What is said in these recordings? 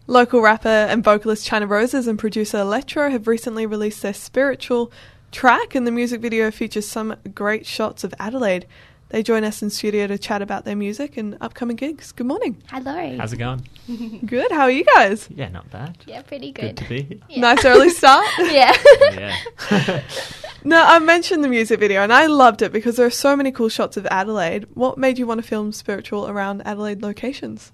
Local rapper and vocalist China Roses and producer Electro have recently released their Spiritual track, and the music video features some great shots of Adelaide. They join us in studio to chat about their music and upcoming gigs. Good morning. Hello. How's it going? Good. How are you guys? Yeah, not bad. Yeah, pretty good. Good to be here. Yeah. Nice early start. Yeah. Yeah. No, I mentioned the music video and I loved it because there are so many cool shots of Adelaide. What made you want to film Spiritual around Adelaide locations?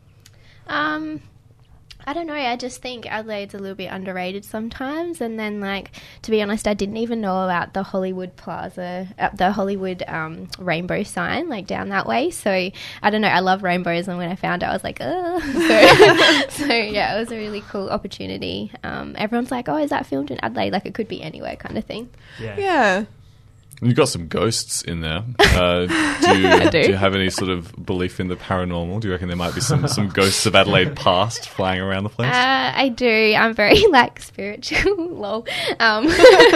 I don't know. I just think Adelaide's a little bit underrated sometimes. And then, like, to be honest, I didn't even know about the Hollywood Plaza, the Hollywood rainbow sign, like, down that way. So, I don't know. I love rainbows. And when I found out, I was like, oh. So, yeah, it was a really cool opportunity. Everyone's like, oh, is that filmed in Adelaide? Like, it could be anywhere kind of thing. Yeah. You've got some ghosts in there. Do you have any sort of belief in the paranormal? Do you reckon there might be some ghosts of Adelaide past flying around the place? I do. I'm very, like, spiritual. Lol. But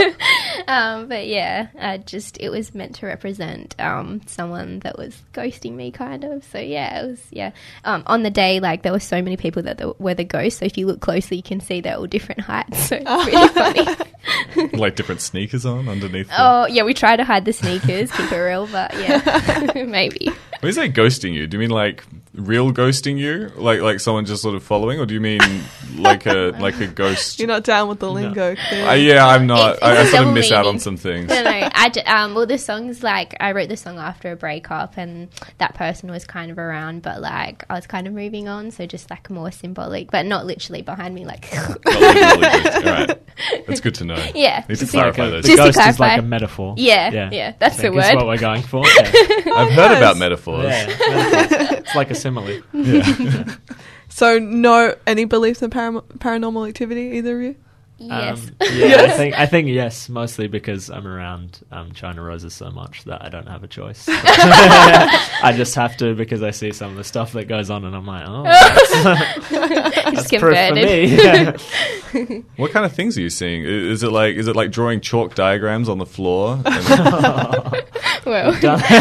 yeah, it was meant to represent someone that was ghosting me, kind of. So yeah, it was, yeah. On the day, like, there were so many people that were the ghosts. So if you look closely, you can see they're all different heights. So it's really funny. Like different sneakers on underneath them? Oh, yeah, we try to hide the sneakers, keep it real, but yeah, maybe. When you say ghosting you, do you mean like real ghosting you? Like someone just sort of following? Or do you mean like a ghost? You're not down with the lingo. Clearly. Yeah, I'm not. It's I sort double of miss out meaning. on some things. No, well, the song's like, I wrote the song after a breakup and that person was kind of around, but like I was kind of moving on, so just like more symbolic, but not literally behind me, like. Not literally ghost. All right. That's good to know. Yeah. Need to Just clarify Like those. the Just to ghost is like clarify. a metaphor. Yeah, that's I the think is word. what we're going for. Yeah. I've heard about metaphors. Metaphors. It's like a simile. Yeah. So any beliefs in paranormal activity, either of you? Yes. Yeah, Yes. I think yes, mostly because I'm around China Roses so much that I don't have a choice. I just have to, because I see some of the stuff that goes on and I'm like, oh, that's Just proof for converted. me. What kind of things are you seeing? Is it like drawing chalk diagrams on the floor? Well,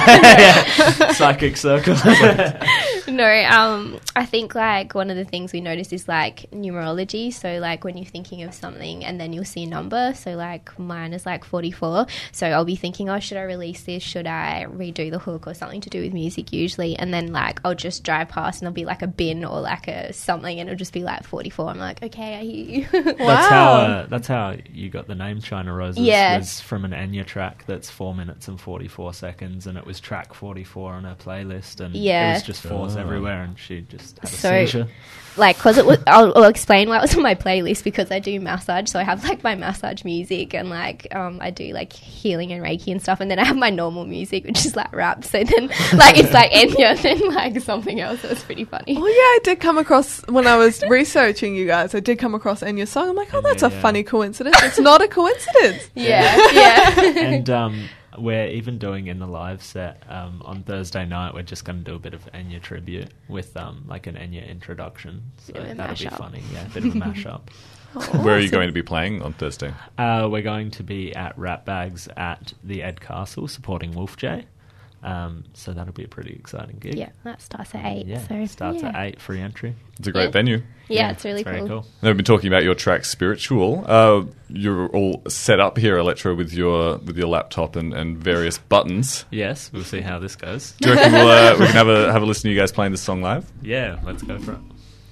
Psychic circle. no, I think like one of the things we noticed is like numerology. So like when you're thinking of something and then you'll see a number. So like mine is like 44. So I'll be thinking, oh, should I release this? Should I redo the hook or something to do with music usually? And then like I'll just drive past and there'll be like a bin or like a something and it'll just be like 44. I'm like, okay, I hear you. That's how you got the name China Roses. Yeah. Was from an Enya track that's 4 minutes and 44 seconds, and it was track 44 on her playlist, and Yeah. it was just fours everywhere, and she just had a So- seizure. Like, because it was, I'll explain why it was on my playlist, because I do massage, so I have like my massage music and like I do like healing and Reiki and stuff, and then I have my normal music, which is like rap. So then like it's like Enya, then like something else. So it's pretty funny. Well, yeah, I did come across, when I was researching you guys, I did come across Enya's song. I'm like, oh, that's a Yeah. funny coincidence. It's not a coincidence. Yeah. And we're even doing in the live set on Thursday night, we're just going to do a bit of Enya tribute with like an Enya introduction. So Bit of a that'll be mashup. funny. Yeah, a bit of a mashup. Where are you going to be playing on Thursday? We're going to be at Rat Bags at the Ed Castle supporting Wolf J. So that'll be a pretty exciting gig. Yeah, that starts at 8. Yeah, So starts yeah. at 8, free entry. It's a great Yeah. venue. Yeah, it's really very cool. Now, we've been talking about your track Spiritual. You're all set up here, Electro, with your laptop and various buttons. Yes, we'll see how this goes. Do you reckon we can have a listen to you guys playing this song live? Yeah, let's go for it.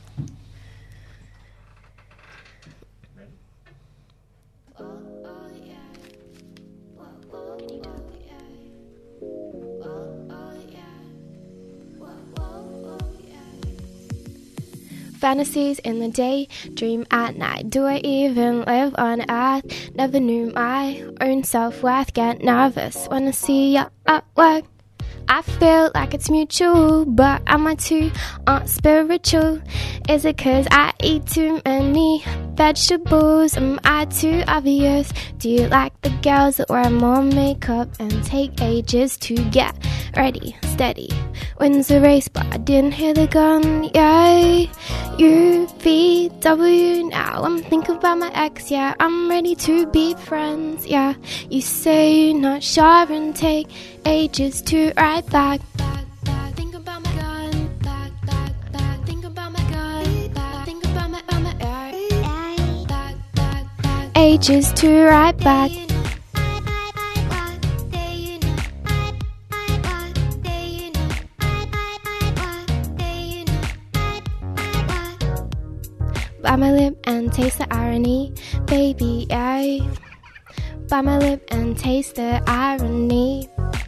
Fantasies in the day, dream at night. Do I even live on earth? Never knew my own self-worth. Get nervous when I see you at work. I feel like it's mutual, but am I too spiritual? Is it 'cause I eat too many vegetables? Am I too obvious? Do you like the girls that wear more makeup and take ages to get ready? Steady wins the race, but I didn't hear the gun. Yeah, UVW now. I'm thinking about my ex. Yeah, I'm ready to be friends. Yeah, you say you're not sure and take ages to write back. Think about my gun. Think about my gun. Think about my ages to write back. Bite my lip and taste the irony, baby, I bite my lip and taste the irony.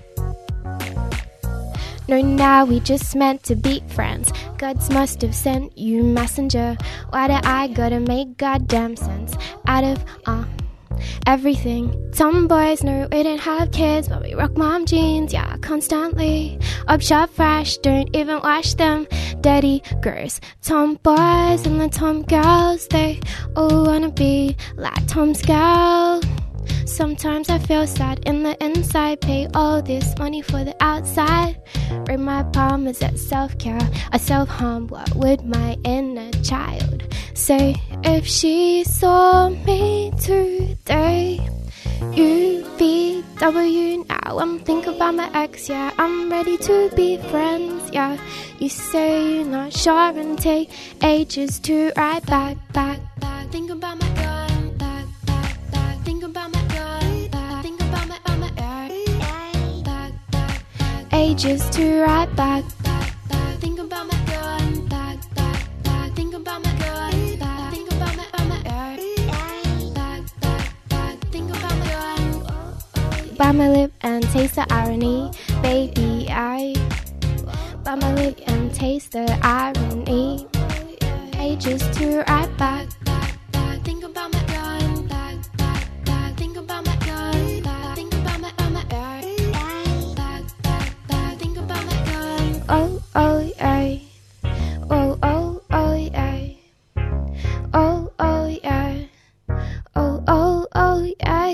No, now we just meant to be friends. Gods must have sent you messenger. Why did I gotta make goddamn sense out of everything? Tomboys know we didn't have kids, but we rock mom jeans, yeah, constantly. Up shop fresh, don't even wash them. Dirty, gross. Tomboys and the tom girls, they all wanna be like Tom's girl. Sometimes I feel sad in the inside. Pay all this money for the outside. Rate my palm, is that self-care or self-harm? What would my inner child say if she saw me today? UVW, now I'm thinking about my ex, yeah. I'm ready to be friends, yeah. You say you're not sure and take ages to write back. Think about my gun, back. Think about my gun, back. Think about my back. Ages to write back. Think about my gun, back. Think about my gun, back. Think about my back. Think about my gun. Bite my lip and taste the irony, baby, I bite my lip and taste the irony. Ages to write back. Think about my gun, back. Think about my gun, back. Think about my back. Think about my gun. Oh, yeah. Oh, yeah. Oh, yeah. Oh, yeah.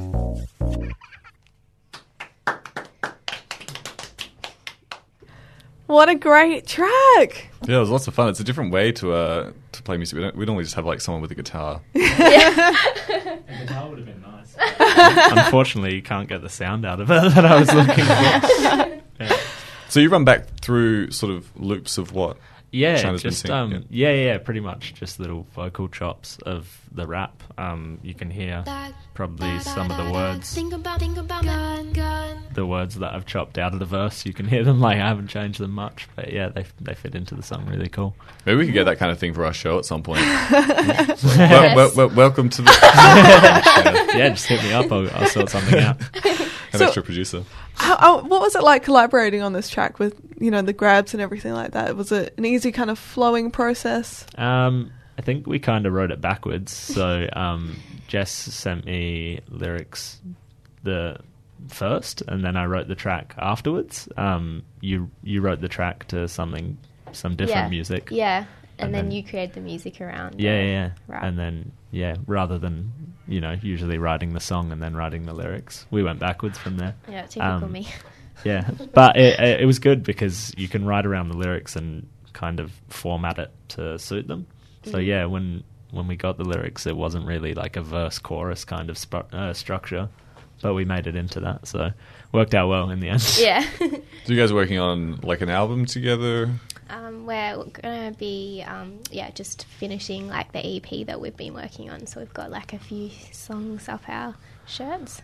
What a great track! Yeah, it was lots of fun. It's a different way to play music. We normally just have like someone with a guitar. A guitar would have been nice. Unfortunately, you can't get the sound out of it that I was looking for. Yeah. So you run back through sort of loops of what? Yeah, China's been just singing? yeah, pretty much just little vocal chops of the rap. You can hear probably some of the words. Think about gun. The words that I've chopped out of the verse, you can hear them. Like I haven't changed them much, but yeah, they fit into the song really cool. Maybe we could get that kind of thing for our show at some point. Welcome to the... Yeah, just hit me up. I'll sort something out. An extra producer. What was it like collaborating on this track with, the grabs and everything like that? Was it an easy kind of flowing process? I think we kind of wrote it backwards. So Jess sent me lyrics the first, and then I wrote the track afterwards. You wrote the track to some different music. Yeah, and then you created the music around. Yeah. Right. And then rather than usually writing the song and then writing the lyrics, we went backwards from there. Yeah, typical me. Yeah, but it was good because you can write around the lyrics and kind of format it to suit them. So yeah, when we got the lyrics, it wasn't really like a verse chorus kind of structure, but we made it into that, so worked out well in the end. Yeah. So you guys working on like an album together? We're gonna be just finishing like the EP that we've been working on. So we've got like a few songs off our shirts.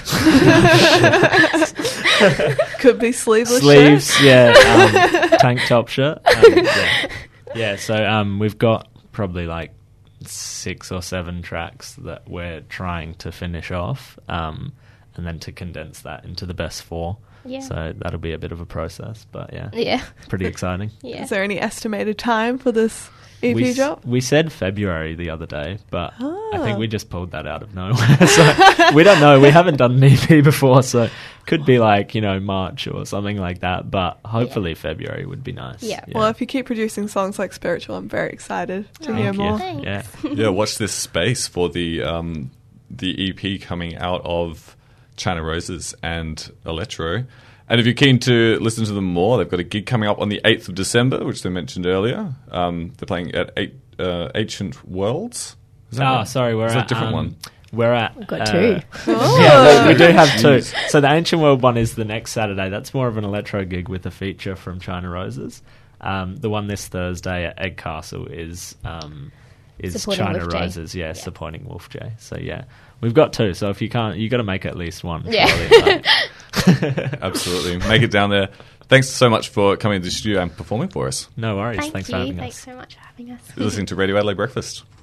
Could be sleeveless Sleeves, shirt. yeah. Tank top shirt. Yeah. So we've got probably like 6 or 7 tracks that we're trying to finish off, and then to condense that into the best 4. Yeah. So that'll be a bit of a process, but yeah. Pretty exciting. Yeah. Is there any estimated time for this EP drop? We said February the other day, but I think we just pulled that out of nowhere. So we don't know. We haven't done an EP before, so could be like, March or something like that, but hopefully February would be nice. Yeah. Well, if you keep producing songs like Spiritual, I'm very excited to hear Thank you. more. Thanks. Yeah. Yeah, watch this space for the EP coming out of China Roses and Electro. And if you're keen to listen to them more, they've got a gig coming up on the 8th of December, which they mentioned earlier. They're playing at Ancient Worlds. Is that right? Sorry, we're Is at that a different one. We're at... We've got 2. Yeah, we do have 2. So the Ancient World one is the next Saturday. That's more of an electro gig with a feature from China Roses. The one this Thursday at Egg Castle is is Supporting China Wolf J. Roses. Yeah, Yeah. supporting Wolf J. So yeah, we've got 2. So if you can't, you got to make at least one. Yeah. Surely. Absolutely. Make it down there. Thanks so much for coming to the studio and performing for us. No worries. Thank Thanks you. for having Thanks us. so much for having us. You're listening to Radio Adelaide Breakfast.